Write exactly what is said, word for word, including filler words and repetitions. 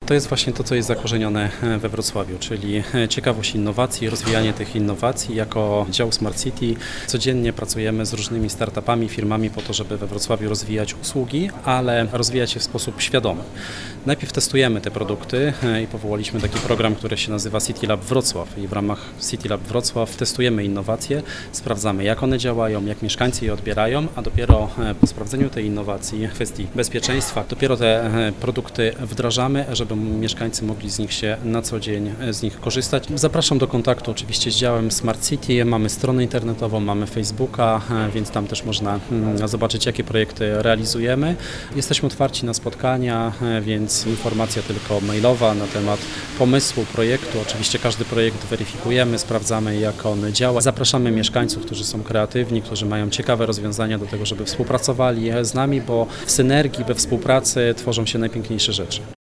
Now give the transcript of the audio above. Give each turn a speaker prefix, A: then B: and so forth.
A: to jest właśnie to, co jest zakorzenione we Wrocławiu, czyli ciekawość innowacji, rozwijanie tych innowacji. Jako dział Smart City codziennie pracujemy z różnymi startupami, firmami po to, żeby we Wrocławiu rozwijać usługi, ale rozwijać je w sposób świadomy. Najpierw testujemy te produkty i powołaliśmy taki program, który się nazywa City Lab Wrocław i w ramach City Lab Wrocław testujemy innowacje, sprawdzamy, jak one działają, jak mieszkańcy je odbierają, a dopiero po sprawdzeniu tej innowacji w kwestii bezpieczeństwa, dopiero te produkty wdrażamy, żeby mieszkańcy mogli z nich się na co dzień z nich korzystać. Zapraszam do kontaktu oczywiście z działem Smart City, mamy stronę internetową, mamy Facebooka, więc tam też można zobaczyć, jakie projekty realizujemy. Jesteśmy otwarci na spotkania, więc informacja tylko mailowa na temat pomysłu, projektu. Oczywiście każdy projekt weryfikujemy, sprawdzamy, jak on działa. Zapraszamy mieszkańców, którzy są kreatywni, którzy mają ciekawe rozwiązania do tego, żeby współpracowali z nami, bo w synergii, we współpracy tworzą się najpiękniejsze rzeczy.